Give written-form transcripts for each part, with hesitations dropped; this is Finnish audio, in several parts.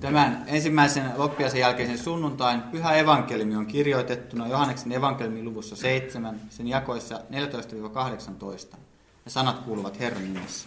Tämän ensimmäisen loppiaisen jälkeisen sunnuntain pyhä evankeliumi on kirjoitettuna Johanneksen evankeliumin luvussa 7, sen jakoissa 14-18. Ja sanat kuuluvat Herran nimessä.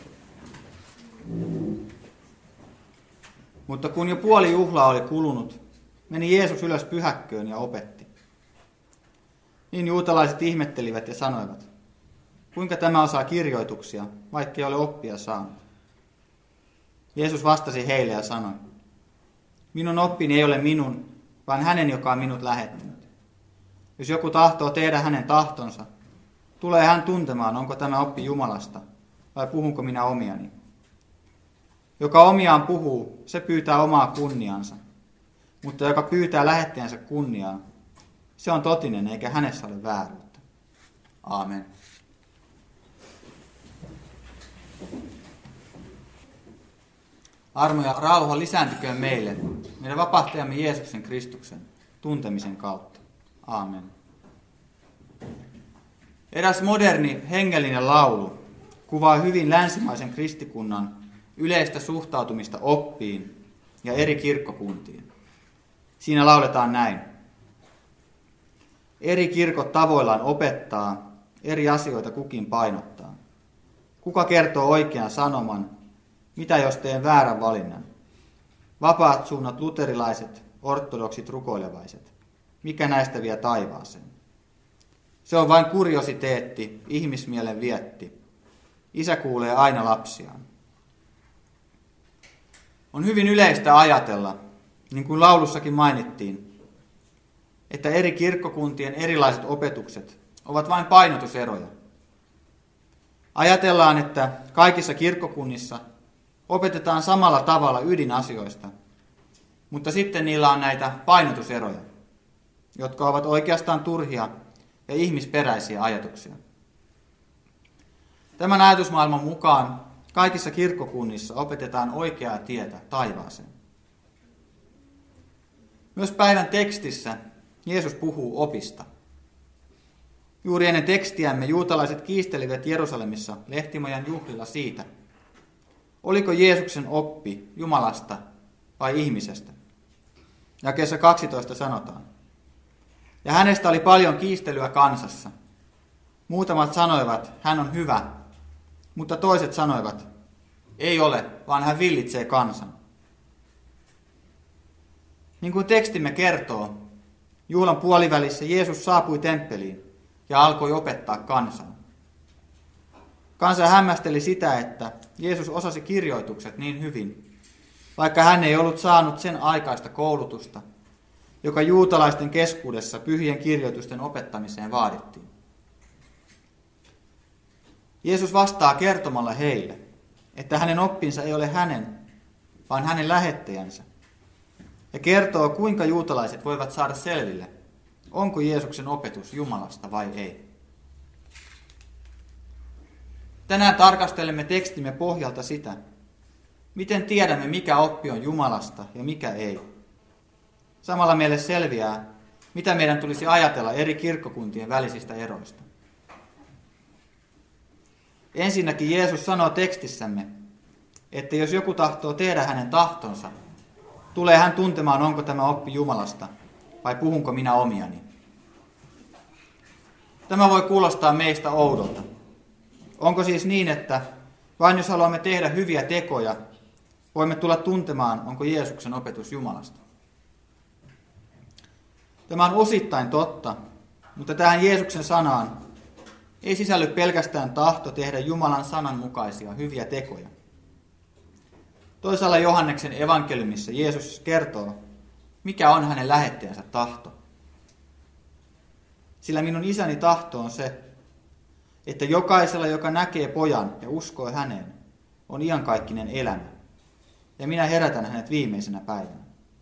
Mutta kun jo puoli juhlaa oli kulunut, meni Jeesus ylös pyhäkköön ja opetti. Niin juutalaiset ihmettelivät ja sanoivat, kuinka tämä osaa kirjoituksia, vaikka ei ole oppia saanut. Jeesus vastasi heille ja sanoi, minun oppini ei ole minun, vaan hänen, joka on minut lähettänyt. Jos joku tahtoo tehdä hänen tahtonsa, tulee hän tuntemaan, onko tämä oppi Jumalasta, vai puhunko minä omiani. Joka omiaan puhuu, se pyytää omaa kunniansa, mutta joka pyytää lähettäjänsä kunniaa, se on totinen, eikä hänessä ole vääryyttä. Aamen. Armo ja rauha lisääntyköön meille, meidän vapahtajamme Jeesuksen Kristuksen tuntemisen kautta. Aamen. Eräs moderni hengellinen laulu kuvaa hyvin länsimaisen kristikunnan yleistä suhtautumista oppiin ja eri kirkkokuntiin. Siinä lauletaan näin. Eri kirkot tavoillaan opettaa, eri asioita kukin painottaa. Kuka kertoo oikean sanoman, mitä jos teen väärän valinnan? Vapaat suunnat luterilaiset, ortodoksit rukoilevaiset. Mikä näistä vie taivaaseen? Se on vain kuriositeetti, ihmismielen vietti. Isä kuulee aina lapsiaan. On hyvin yleistä ajatella, niin kuin laulussakin mainittiin, että eri kirkkokuntien erilaiset opetukset ovat vain painotuseroja. Ajatellaan, että kaikissa kirkkokunnissa opetetaan samalla tavalla ydinasioista, mutta sitten niillä on näitä painotuseroja, jotka ovat oikeastaan turhia ja ihmisperäisiä ajatuksia. Tämän ajatusmaailman mukaan kaikissa kirkkokunnissa opetetaan oikeaa tietä taivaaseen. Myös päivän tekstissä Jeesus puhuu opista. Juuri ennen tekstiämme juutalaiset kiistelivät Jerusalemissa lehtimojan juhlilla siitä, oliko Jeesuksen oppi Jumalasta vai ihmisestä. Jakeessa 12 sanotaan. Ja hänestä oli paljon kiistelyä kansassa. Muutamat sanoivat, hän on hyvä, mutta toiset sanoivat, ei ole, vaan hän villitsee kansan. Niin kuin tekstimme kertoo, juhlan puolivälissä Jeesus saapui temppeliin ja alkoi opettaa kansaa. Kansa hämmästeli sitä, että Jeesus osasi kirjoitukset niin hyvin, vaikka hän ei ollut saanut sen aikaista koulutusta, joka juutalaisten keskuudessa pyhien kirjoitusten opettamiseen vaadittiin. Jeesus vastaa kertomalla heille, että hänen oppinsa ei ole hänen, vaan hänen lähettäjänsä, ja kertoo, kuinka juutalaiset voivat saada selville, onko Jeesuksen opetus Jumalasta vai ei. Tänään tarkastelemme tekstimme pohjalta sitä, miten tiedämme, mikä oppi on Jumalasta ja mikä ei. Samalla meille selviää, mitä meidän tulisi ajatella eri kirkkokuntien välisistä eroista. Ensinnäkin Jeesus sanoo tekstissämme, että jos joku tahtoo tehdä hänen tahtonsa, tulee hän tuntemaan, onko tämä oppi Jumalasta vai puhunko minä omiani. Tämä voi kuulostaa meistä oudolta. Onko siis niin, että vain jos haluamme tehdä hyviä tekoja, voimme tulla tuntemaan, onko Jeesuksen opetus Jumalasta? Tämä on osittain totta, mutta tähän Jeesuksen sanaan ei sisälly pelkästään tahto tehdä Jumalan sanan mukaisia hyviä tekoja. Toisaalla Johanneksen evankeliumissa Jeesus kertoo, mikä on hänen lähettäjänsä tahto. Sillä minun isäni tahto on se, että jokaisella, joka näkee pojan ja uskoo häneen, on iankaikkinen elämä, ja minä herätän hänet viimeisenä päivänä.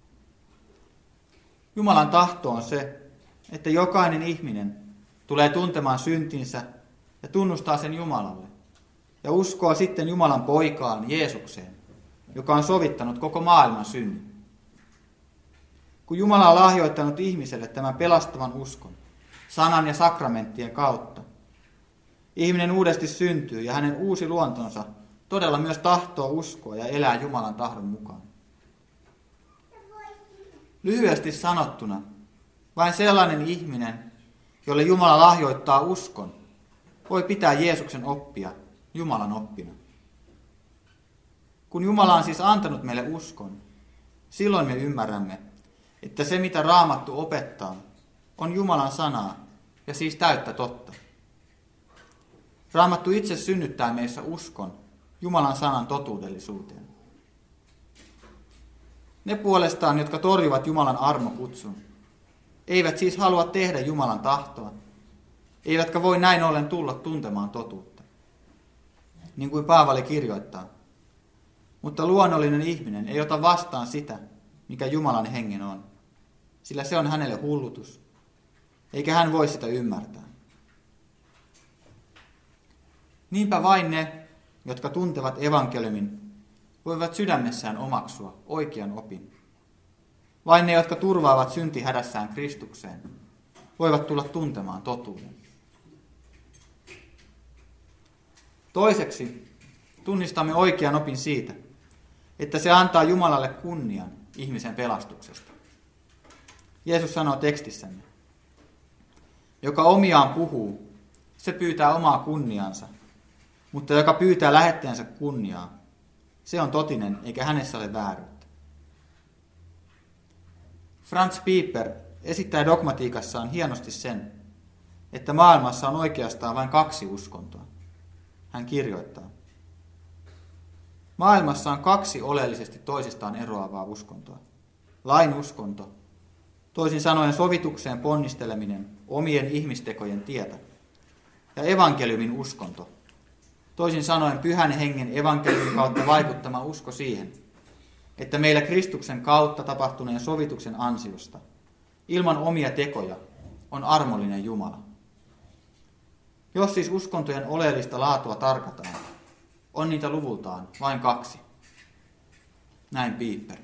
Jumalan tahto on se, että jokainen ihminen tulee tuntemaan syntinsä ja tunnustaa sen Jumalalle, ja uskoo sitten Jumalan poikaan Jeesukseen, joka on sovittanut koko maailman synnin. Kun Jumala on lahjoittanut ihmiselle tämän pelastavan uskon, sanan ja sakramenttien kautta, ihminen uudesti syntyy ja hänen uusi luontonsa todella myös tahtoo uskoa ja elää Jumalan tahdon mukaan. Lyhyesti sanottuna, vain sellainen ihminen, jolle Jumala lahjoittaa uskon, voi pitää Jeesuksen oppia Jumalan oppina. Kun Jumala on siis antanut meille uskon, silloin me ymmärrämme, että se mitä Raamattu opettaa, on Jumalan sanaa ja siis täyttä totta. Raamattu itse synnyttää meissä uskon Jumalan sanan totuudellisuuteen. Ne puolestaan, jotka torjuvat Jumalan armokutsun, eivät siis halua tehdä Jumalan tahtoa, eivätkä voi näin ollen tulla tuntemaan totuutta. Niin kuin Paavali kirjoittaa, mutta luonnollinen ihminen ei ota vastaan sitä, mikä Jumalan hengen on, sillä se on hänelle hullutus, eikä hän voi sitä ymmärtää. Niinpä vain ne, jotka tuntevat evankeliumin, voivat sydämessään omaksua oikean opin. Vain ne, jotka turvaavat syntihädässään Kristukseen, voivat tulla tuntemaan totuuden. Toiseksi tunnistamme oikean opin siitä, että se antaa Jumalalle kunnian ihmisen pelastuksesta. Jeesus sanoo tekstissämme, joka omiaan puhuu, se pyytää omaa kunniansa, mutta joka pyytää lähettäjänsä kunniaa, se on totinen eikä hänessä ole vääryyttä. Franz Pieper esittää dogmatiikassaan hienosti sen, että maailmassa on oikeastaan vain 2 uskontoa. Hän kirjoittaa, maailmassa on 2 oleellisesti toisistaan eroavaa uskontoa. Lain uskonto, toisin sanoen sovitukseen ponnisteleminen omien ihmistekojen tietä, ja evankeliumin uskonto, toisin sanoen pyhän hengen evankeliumin kautta vaikuttama usko siihen, että meillä Kristuksen kautta tapahtuneen sovituksen ansiosta, ilman omia tekoja, on armollinen Jumala. Jos siis uskontojen oleellista laatua tarkataan, on niitä luvultaan vain 2. Näin Pieper.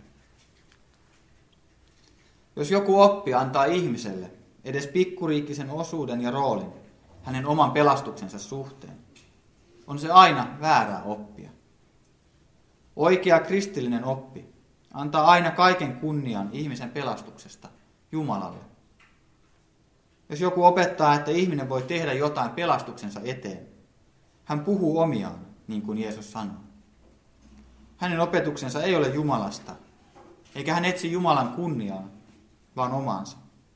Jos joku oppi antaa ihmiselle edes pikkuriikkisen osuuden ja roolin hänen oman pelastuksensa suhteen, on se aina väärää oppia. Oikea kristillinen oppi antaa aina kaiken kunnian ihmisen pelastuksesta Jumalalle. Jos joku opettaa, että ihminen voi tehdä jotain pelastuksensa eteen, hän puhuu omiaan, niin kuin Jeesus sanoo. Hänen opetuksensa ei ole Jumalasta, eikä hän etsi Jumalan kunniaa, vaan omaansa.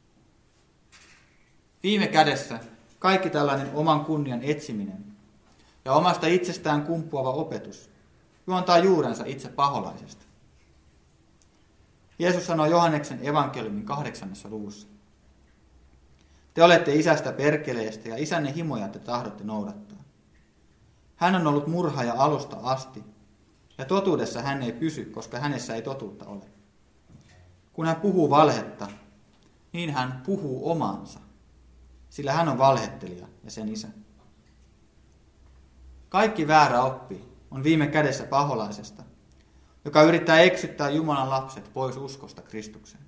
Viime kädessä kaikki tällainen oman kunnian etsiminen ja omasta itsestään kumpuava opetus juontaa juurensa itse paholaisesta. Jeesus sanoi Johanneksen evankeliumin 8. luvussa. Te olette isästä perkeleestä ja isänne himoja te tahdotte noudattaa. Hän on ollut murhaaja alusta asti, ja totuudessa hän ei pysy, koska hänessä ei totuutta ole. Kun hän puhuu valhetta, niin hän puhuu omaansa, sillä hän on valhettelija ja sen isä. Kaikki väärä oppi on viime kädessä paholaisesta, joka yrittää eksyttää Jumalan lapset pois uskosta Kristukseen.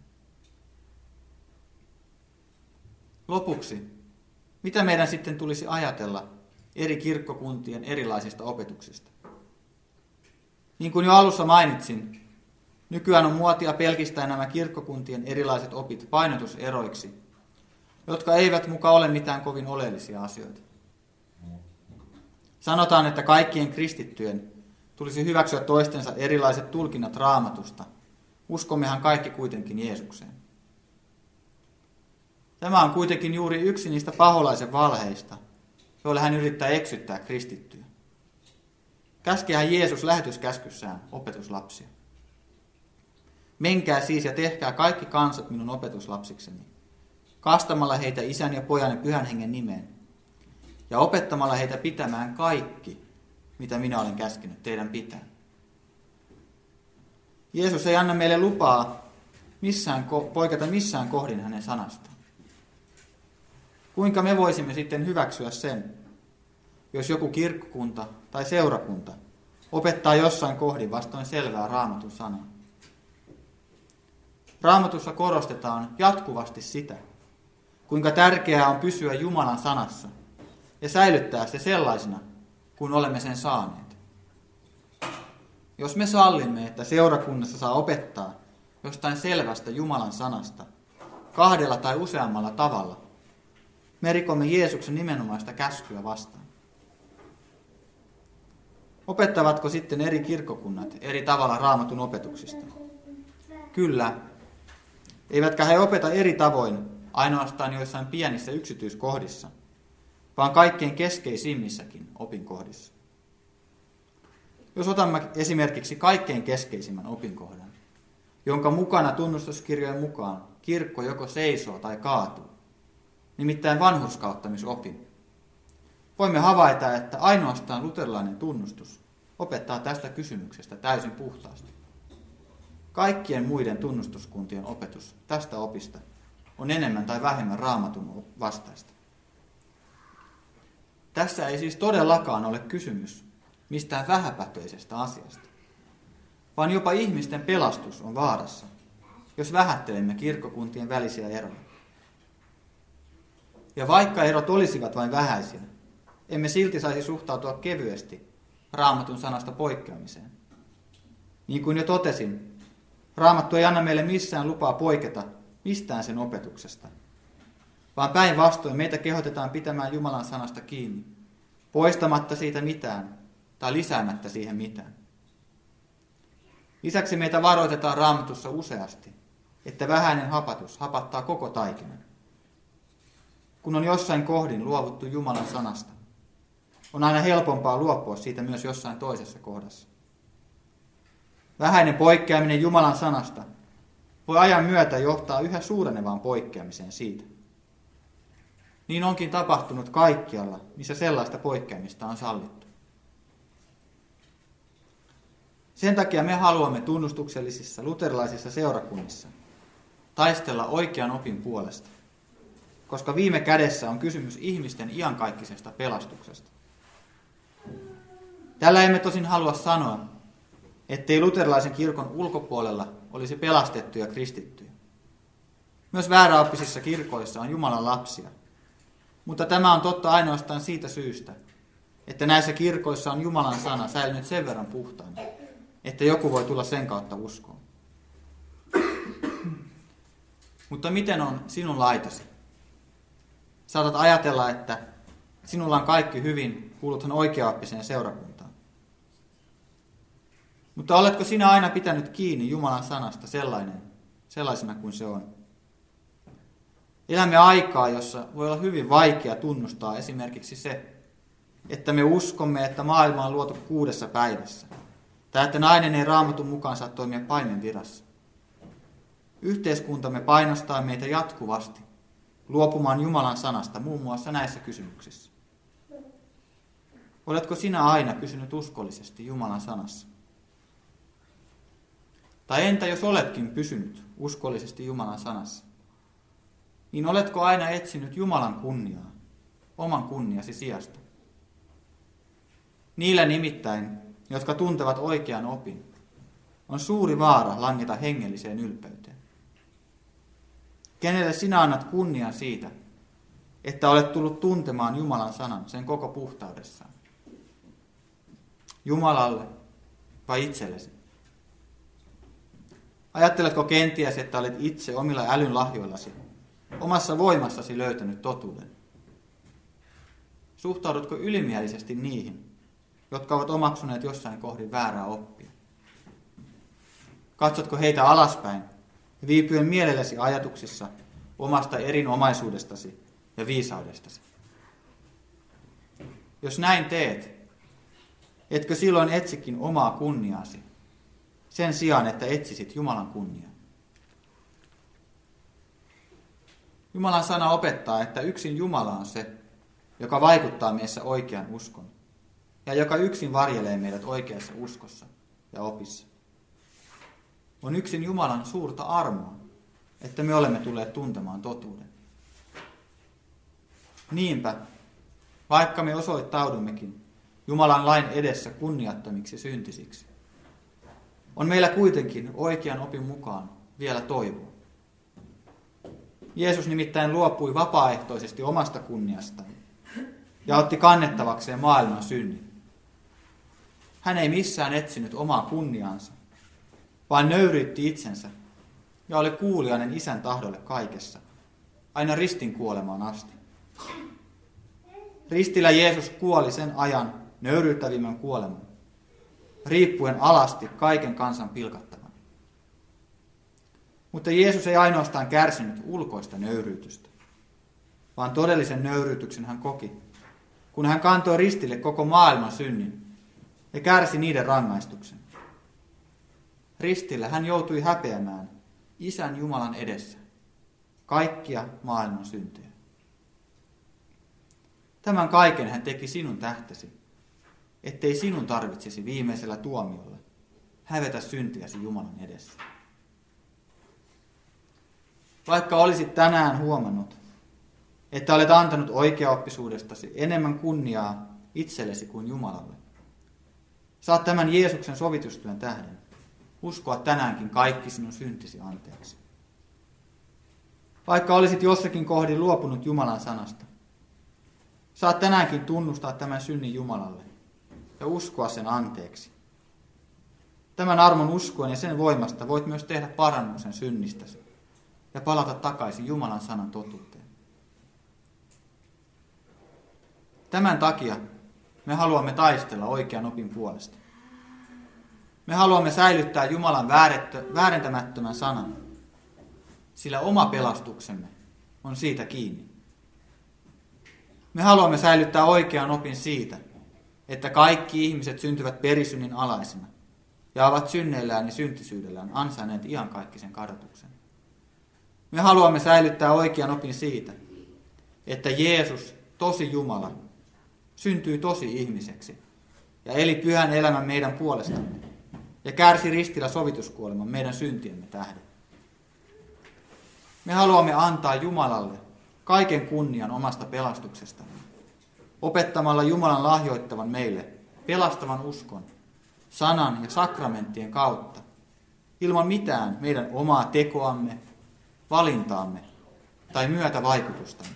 Lopuksi, mitä meidän sitten tulisi ajatella eri kirkkokuntien erilaisista opetuksista? Niin kuin jo alussa mainitsin, nykyään on muotia pelkistää nämä kirkkokuntien erilaiset opit painotuseroiksi, jotka eivät muka ole mitään kovin oleellisia asioita. Sanotaan, että kaikkien kristittyjen tulisi hyväksyä toistensa erilaiset tulkinnat Raamatusta. Uskommehan kaikki kuitenkin Jeesukseen. Tämä on kuitenkin juuri yksi niistä paholaisen valheista, joilla hän yrittää eksyttää kristittyjä. Käskehän Jeesus lähetyskäskyssään opetuslapsia. Menkää siis ja tehkää kaikki kansat minun opetuslapsikseni, kastamalla heitä Isän ja Pojan ja Pyhän Hengen nimeen, ja opettamalla heitä pitämään kaikki, mitä minä olen käskenyt teidän pitää. Jeesus ei anna meille lupaa poiketa missään kohdin hänen sanastaan. Kuinka me voisimme sitten hyväksyä sen, jos joku kirkkokunta tai seurakunta opettaa jossain kohdin vastoin selvää Raamatun sanaa? Raamatussa korostetaan jatkuvasti sitä, kuinka tärkeää on pysyä Jumalan sanassa ja säilyttää se sellaisena, kun olemme sen saaneet. Jos me sallimme, että seurakunnassa saa opettaa jostain selvästä Jumalan sanasta kahdella tai useammalla tavalla, me rikomme Jeesuksen nimenomaista käskyä vastaan. Opettavatko sitten eri kirkkokunnat eri tavalla Raamatun opetuksista? Kyllä. Eivätkä he opeta eri tavoin ainoastaan joissain pienissä yksityiskohdissa, vaan kaikkein keskeisimmissäkin opinkohdissa. Jos otamme esimerkiksi kaikkein keskeisimmän opinkohdan, jonka mukana tunnustuskirjojen mukaan kirkko joko seisoo tai kaatuu, nimittäin vanhurskauttamisopin, voimme havaita, että ainoastaan luterilainen tunnustus opettaa tästä kysymyksestä täysin puhtaasti. Kaikkien muiden tunnustuskuntien opetus tästä opista on enemmän tai vähemmän Raamatun vastaista. Tässä ei siis todellakaan ole kysymys mistään vähäpätöisestä asiasta, vaan jopa ihmisten pelastus on vaarassa, jos vähättelemme kirkkokuntien välisiä eroja. Ja vaikka erot olisivat vain vähäisiä, emme silti saisi suhtautua kevyesti Raamatun sanasta poikkeamiseen. Niin kuin jo totesin, Raamattu ei anna meille missään lupaa poiketa mistään sen opetuksesta, vaan päinvastoin meitä kehotetaan pitämään Jumalan sanasta kiinni, poistamatta siitä mitään tai lisäämättä siihen mitään. Lisäksi meitä varoitetaan Raamatussa useasti, että vähäinen hapatus hapattaa koko taikinan. Kun on jossain kohdin luovuttu Jumalan sanasta, on aina helpompaa luopua siitä myös jossain toisessa kohdassa. Vähäinen poikkeaminen Jumalan sanasta voi ajan myötä johtaa yhä suurenevaan poikkeamiseen siitä. Niin onkin tapahtunut kaikkialla, missä sellaista poikkeamista on sallittu. Sen takia me haluamme tunnustuksellisissa luterilaisissa seurakunnissa taistella oikean opin puolesta, koska viime kädessä on kysymys ihmisten iankaikkisesta pelastuksesta. Tällä emme tosin halua sanoa, ettei luterilaisen kirkon ulkopuolella olisi pelastettuja kristittyjä. Myös vääräoppisissa kirkoissa on Jumalan lapsia, mutta tämä on totta ainoastaan siitä syystä, että näissä kirkoissa on Jumalan sana säilynyt sen verran puhtaana, että joku voi tulla sen kautta uskoon. Mutta miten on sinun laitasi? Saatat ajatella, että sinulla on kaikki hyvin, kuuluthan oikeaoppiseen seurakuntaan. Mutta oletko sinä aina pitänyt kiinni Jumalan sanasta sellaisena kuin se on? Elämme aikaa, jossa voi olla hyvin vaikea tunnustaa esimerkiksi se, että me uskomme, että maailma on luotu 6 päivässä, tai että nainen ei Raamatun mukaan saa toimia paimenvirassa. Yhteiskuntamme painostaa meitä jatkuvasti luopumaan Jumalan sanasta muun muassa näissä kysymyksissä. Oletko sinä aina pysynyt uskollisesti Jumalan sanassa? Tai entä jos oletkin pysynyt uskollisesti Jumalan sanassa, niin oletko aina etsinyt Jumalan kunniaa oman kunniasi sijasta? Niillä nimittäin, jotka tuntevat oikean opin, on suuri vaara langeta hengelliseen ylpeyteen. Kenelle sinä annat kunnian siitä, että olet tullut tuntemaan Jumalan sanan sen koko puhtaudessaan? Jumalalle vai itsellesi? Ajatteletko kenties, että olet itse omilla älyn lahjoillasi, omassa voimassasi löytänyt totuuden? Suhtaudutko ylimielisesti niihin, jotka ovat omaksuneet jossain kohdin väärää oppia? Katsotko heitä alaspäin ja viipyen mielellesi ajatuksissa omasta erinomaisuudestasi ja viisaudestasi? Jos näin teet, etkö silloin etsikin omaa kunniaasi sen sijaan, että etsisit Jumalan kunniaa? Jumalan sana opettaa, että yksin Jumala on se, joka vaikuttaa meissä oikean uskon ja joka yksin varjelee meidät oikeassa uskossa ja opissa. On yksin Jumalan suurta armoa, että me olemme tulleet tuntemaan totuuden. Niinpä, vaikka me osoittaudummekin Jumalan lain edessä kunniattomiksi syntisiksi, on meillä kuitenkin oikean opin mukaan vielä toivoa. Jeesus nimittäin luopui vapaaehtoisesti omasta kunniastaan ja otti kannettavakseen maailman synnin. Hän ei missään etsinyt omaa kunniaansa, vaan nöyryytti itsensä ja ole kuuliainen Isän tahdolle kaikessa, aina ristin kuolemaan asti. Ristillä Jeesus kuoli sen ajan nöyryyttävimmän kuoleman, riippuen alasti kaiken kansan pilkattavan. Mutta Jeesus ei ainoastaan kärsinyt ulkoista nöyryytystä, vaan todellisen nöyryytyksen hän koki, kun hän kantoi ristille koko maailman synnin ja kärsi niiden rangaistuksen. Ristillä hän joutui häpeämään Isän Jumalan edessä kaikkia maailman syntejä. Tämän kaiken hän teki sinun tähtesi, ettei sinun tarvitsisi viimeisellä tuomiolla hävetä syntiäsi Jumalan edessä. Vaikka olisit tänään huomannut, että olet antanut oikeaoppisuudestasi enemmän kunniaa itsellesi kuin Jumalalle, saat tämän Jeesuksen sovitustyön tähden uskoa tänäänkin kaikki sinun syntisi anteeksi. Vaikka olisit jossakin kohdin luopunut Jumalan sanasta, saat tänäänkin tunnustaa tämän synnin Jumalalle ja uskoa sen anteeksi. Tämän armon uskoen ja sen voimasta voit myös tehdä parannuksen synnistäsi ja palata takaisin Jumalan sanan totuuteen. Tämän takia me haluamme taistella oikean opin puolesta. Me haluamme säilyttää Jumalan väärentämättömän sanan, sillä oma pelastuksemme on siitä kiinni. Me haluamme säilyttää oikean opin siitä, että kaikki ihmiset syntyvät perisynnin alaisina ja ovat synneillään ja syntisyydellään ansainneet iankaikkisen kadotuksen. Me haluamme säilyttää oikean opin siitä, että Jeesus, tosi Jumala, syntyi tosi ihmiseksi ja eli pyhän elämän meidän puolestamme ja kärsi ristillä sovituskuoleman meidän syntiemme tähden. Me haluamme antaa Jumalalle kaiken kunnian omasta pelastuksestamme, opettamalla Jumalan lahjoittavan meille pelastavan uskon, sanan ja sakramenttien kautta, ilman mitään meidän omaa tekoamme, valintaamme tai myötävaikutustamme.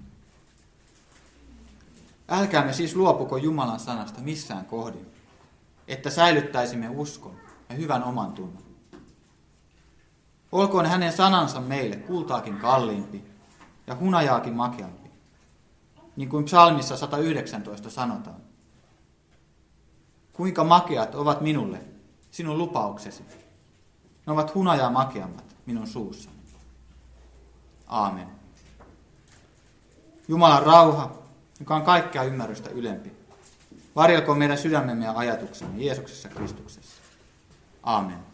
Älkäämme siis luopuko Jumalan sanasta missään kohdin, että säilyttäisimme uskon ja hyvän oman tunnon. Olkoon hänen sanansa meille kultaakin kalliimpi ja hunajaakin makeampi, niin kuin psalmissa 119 sanotaan. Kuinka makeat ovat minulle sinun lupauksesi, ne ovat hunajaa makeammat minun suussani. Aamen. Jumalan rauha, joka on kaikkea ymmärrystä ylempi, varjelkoon meidän sydämemme ja ajatuksemme Jeesuksessa Kristuksessa. Aamen.